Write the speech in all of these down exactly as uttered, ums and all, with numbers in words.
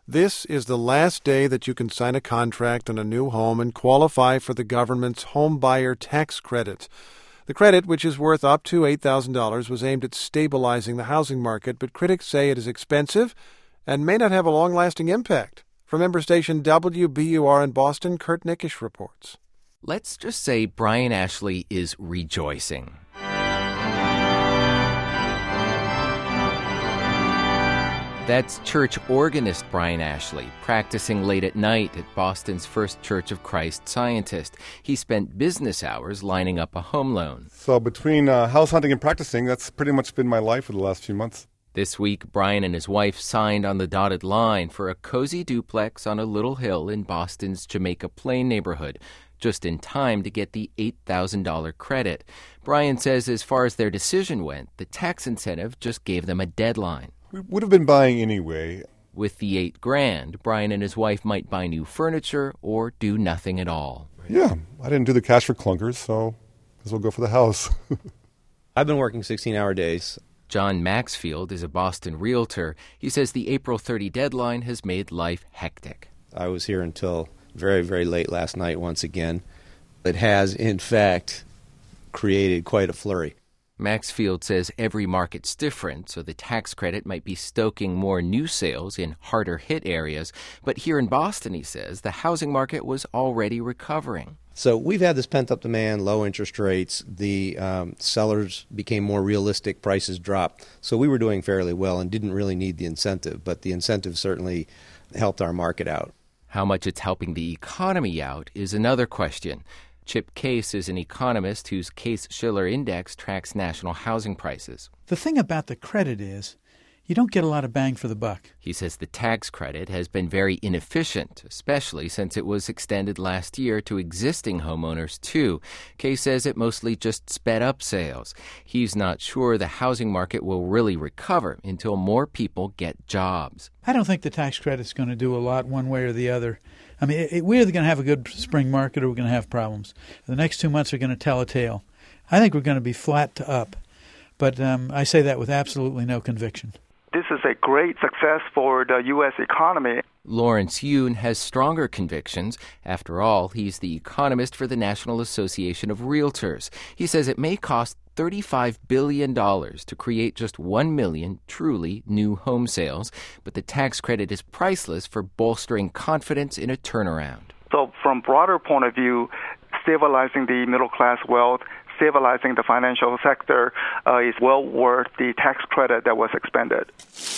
This is the last day that you can sign a contract on a new home and qualify for the government's home buyer tax credit. The credit, which is worth up to eight thousand dollars, was aimed at stabilizing the housing market, but critics say it is expensive and may not have a long-lasting impact. From member station W B U R in Boston, Kurt Nickisch reports. Let's just say Brian Ashley is rejoicing. That's church organist Brian Ashley, practicing late at night at Boston's First Church of Christ Scientist. He spent business hours lining up a home loan. So between uh, house hunting and practicing, that's pretty much been my life for the last few months. This week, Brian and his wife signed on the dotted line for a cozy duplex on a little hill in Boston's Jamaica Plain neighborhood, just in time to get the eight thousand dollars credit. Brian says as far as their decision went, the tax incentive just gave them a deadline. We would have been buying anyway. With the eight grand, Brian and his wife might buy new furniture or do nothing at all. Yeah, I didn't do the cash for clunkers, so I guess we'll go for the house. I've been working sixteen-hour days. John Maxfield is a Boston realtor. He says the April thirtieth deadline has made life hectic. I was here until very, very late last night once again. It has, in fact, created quite a flurry. Maxfield says every market's different, so the tax credit might be stoking more new sales in harder-hit areas. But here in Boston, he says, the housing market was already recovering. So we've had this pent-up demand, low interest rates. The um, sellers became more realistic, prices dropped. So we were doing fairly well and didn't really need the incentive, but the incentive certainly helped our market out. How much it's helping the economy out is another question. Chip Case is an economist whose Case-Shiller Index tracks national housing prices. The thing about the credit is you don't get a lot of bang for the buck. He says the tax credit has been very inefficient, especially since it was extended last year to existing homeowners, too. Case says it mostly just sped up sales. He's not sure the housing market will really recover until more people get jobs. I don't think the tax credit's going to do a lot one way or the other. I mean, it, we're either going to have a good spring market or we're going to have problems. The next two months are going to tell a tale. I think we're going to be flat to up, but um, I say that with absolutely no conviction. This is a great success for the U S economy. Lawrence Yoon has stronger convictions. After all, he's the economist for the National Association of Realtors. He says it may cost thirty-five billion dollars to create just one million truly new home sales, but the tax credit is priceless for bolstering confidence in a turnaround. So from broader point of view, stabilizing the middle-class wealth, stabilizing the financial sector uh, is well worth the tax credit that was expended.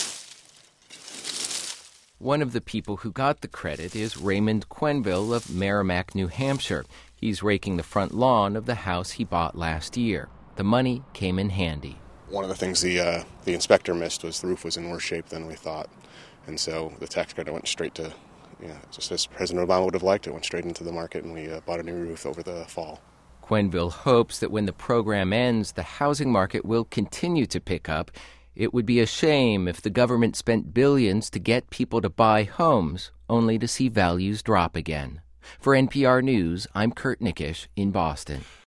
One of the people who got the credit is Raymond Quenville of Merrimack, New Hampshire. He's raking the front lawn of the house he bought last year. The money came in handy. One of the things the uh, the inspector missed was the roof was in worse shape than we thought. And so the tax credit went straight to, you know, just as President Obama would have liked it, went straight into the market, and we uh, bought a new roof over the fall. Quenville hopes that when the program ends, the housing market will continue to pick up. It would be a shame if the government spent billions to get people to buy homes, only to see values drop again. For N P R News, I'm Kurt Nickisch in Boston.